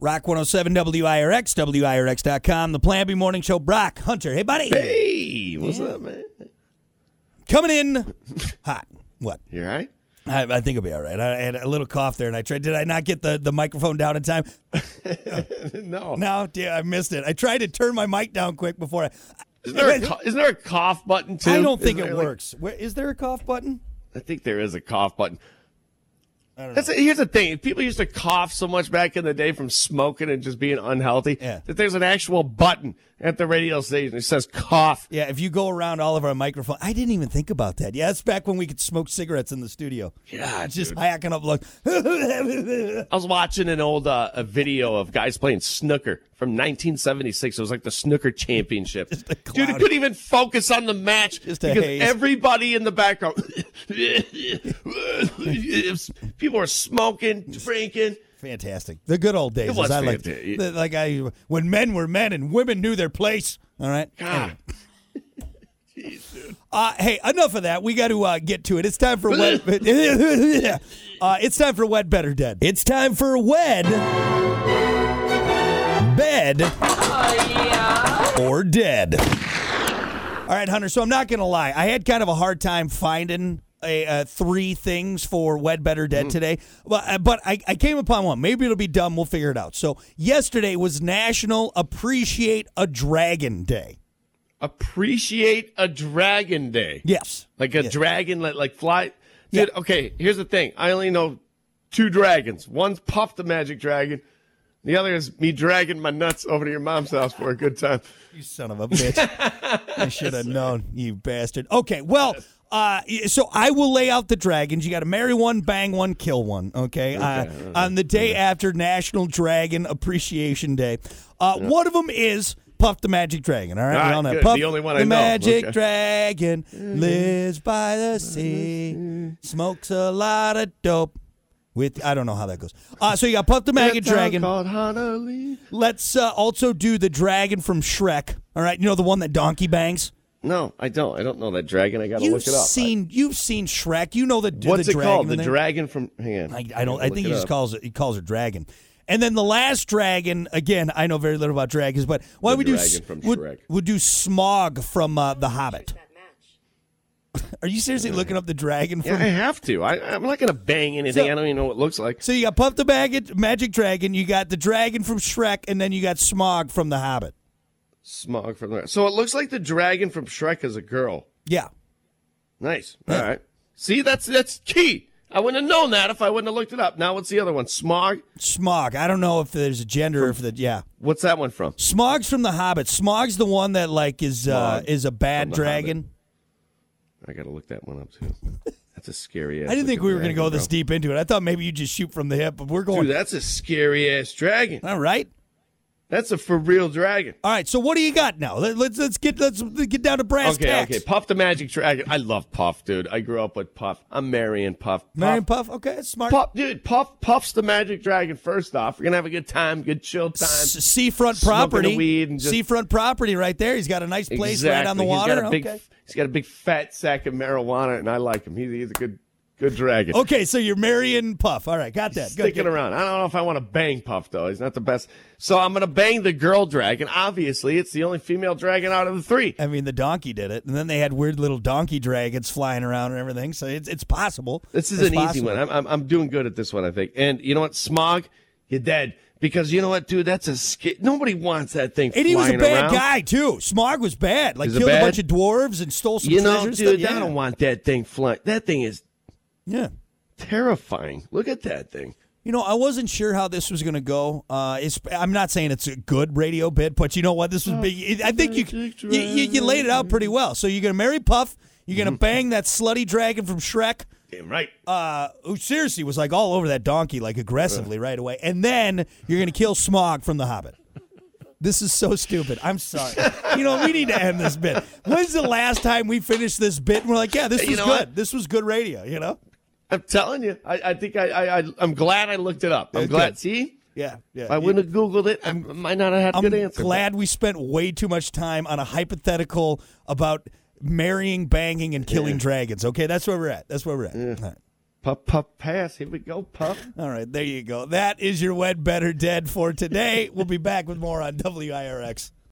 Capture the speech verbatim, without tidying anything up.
Rock one oh seven W I R X, W I R X dot com, the Plan B Morning Show. Brock Hunter. Hey, buddy. Hey, what's yeah. up, man? Coming in hot. What? You all right? I, I think I'll be all right. I had a little cough there, and I tried. Did I not get the, the microphone down in time? no. No, yeah, I missed it. I tried to turn my mic down quick before I. Isn't there, a, isn't there a cough button, too? I don't think isn't it like, works. Where, is there a cough button? I think there is a cough button. I don't know. That's a, here's the thing. People used to cough so much back in the day from smoking and just being unhealthy yeah. that there's an actual button at the radio station that says cough. Yeah, if you go around all of our microphones. I didn't even think about that. Yeah, that's back when we could smoke cigarettes in the studio. Yeah, just dude. hacking up. Look. I was watching an old uh, a video of guys playing snooker from nineteen seventy-six. It was like the snooker championship. Dude, it couldn't even focus on the match just because haze. Everybody in the background, people were smoking, drinking. Fantastic. The good old days. It was I like, fantastic. the, like I, when men were men and women knew their place. All right? God. Anyway. Jeez, dude. Uh, hey, enough of that. We got to uh, get to it. It's time for Wed. uh, it's time for Wed, Better, Dead. It's time for Wed, Bed, oh, yeah. or Dead. All right, Hunter, so I'm not going to lie. I had kind of a hard time finding a, uh, three things for Wed, Better, Dead mm. today. Well, uh, but I, I came upon one. Maybe it'll be dumb. We'll figure it out. So yesterday was National Appreciate a Dragon Day. Appreciate a Dragon Day? Yes. Like a yes. dragon that like fly? Dude, yeah. Okay, here's the thing. I only know two dragons. One's Puff the Magic Dragon. The other is me dragging my nuts over to your mom's house for a good time. You son of a bitch. I should have known, you bastard. Okay, well, uh, so I will lay out the dragons. You got to marry one, bang one, kill one, okay? okay. Uh, on the day okay. after National Dragon Appreciation Day. Uh, yeah. One of them is Puff the Magic Dragon, all right? All right we all know. good. Puff the only one the I know. Magic okay. Dragon lives by the sea, smokes a lot of dope. With I don't know how that goes. Uh, so you got Puff the Magic Dragon. Let's uh, also do the dragon from Shrek. All right, you know the one that donkey bangs. No, I don't. I don't know that dragon. I got to look it up. Seen, I... You've seen Shrek. You know the what's the it dragon called? The there? dragon from. Hang on. I, I don't. I, I think he just up. calls it. He calls her dragon. And then the last dragon. Again, I know very little about dragons, but why the would we dragon do? From would, Shrek. would do Smog from uh, The Hobbit. Are you seriously looking up the dragon? From... Yeah, I have to. I, I'm not going to bang anything. So, I don't even know what it looks like. So you got Puff the Magic, Magic Dragon, you got the dragon from Shrek, and then you got Smog from The Hobbit. Smog from the... So it looks like the dragon from Shrek is a girl. Yeah. Nice. Yeah. All right. See, that's that's key. I wouldn't have known that if I wouldn't have looked it up. Now, what's the other one? Smog? Smog. I don't know if there's a gender from, or if the... Yeah. What's that one from? Smog's from The Hobbit. Smog's the one that, like, is uh, is a bad dragon. Hobbit. I got to look that one up, too. That's a scary ass. I didn't think we were going to go bro. this deep into it. I thought maybe you just shoot from the hip, but we're going. Dude, that's a scary ass dragon. All right. That's a for real dragon. All right, so what do you got now? Let, let's let's get let's get down to brass okay, tacks. Okay, okay. Puff the Magic Dragon. I love Puff, dude. I grew up with Puff. I'm marrying Puff. Marrying Puff? Puff? Okay, that's smart. Puff, dude, Puff Puff's the Magic Dragon. First off, we're gonna have a good time, good chill time. S- seafront property. Weed and just... Seafront property right there. He's got a nice place exactly. right on the water. He's got a big, okay. He's got a big fat sack of marijuana, and I like him. He's, he's a good. Good dragon. Okay, so you're marrying Puff. All right, got that. Sticking good, good. around. I don't know if I want to bang Puff, though. He's not the best. So I'm going to bang the girl dragon. Obviously, it's the only female dragon out of the three. I mean, the donkey did it. And then they had weird little donkey dragons flying around and everything. So it's it's possible. This is it's an possible. easy one. I'm, I'm I'm doing good at this one, I think. And you know what? Smog, you're dead. Because you know what, dude? That's a sk- nobody wants that thing. And he was a bad around. guy too. Smog was bad. Like Is killed bad? a bunch of dwarves and stole some you know, treasures. dude, yeah. I don't want that thing flying. That thing is yeah terrifying. Look at that thing. You know, I wasn't sure how this was going to go. Uh, it's, I'm not saying it's a good radio bit, but you know what? This was big. I think you you, you you laid it out pretty well. So you're going to marry Puff. You're going to bang that slutty dragon from Shrek. Damn right. Uh, who seriously was like all over that donkey, like aggressively right away. And then you're going to kill Smog from The Hobbit. This is so stupid. I'm sorry. You know, we need to end this bit. When's the last time we finished this bit and we're like, yeah, this was you know good. What? This was good radio, you know? I'm telling you. I, I think I, I, I, I'm glad I looked it up. I'm Okay. glad. See? Yeah, yeah. If I wouldn't have Googled it, I might not have had a I'm good answer. I'm glad we spent way too much time on a hypothetical about marrying, banging, and killing Yeah. dragons. Okay, that's where we're at. That's where we're at. Yeah. All right. Puff, puff, pass. Here we go, puff. All right, there you go. That is your Wed Better Dead for today. We'll be back with more on W I R X.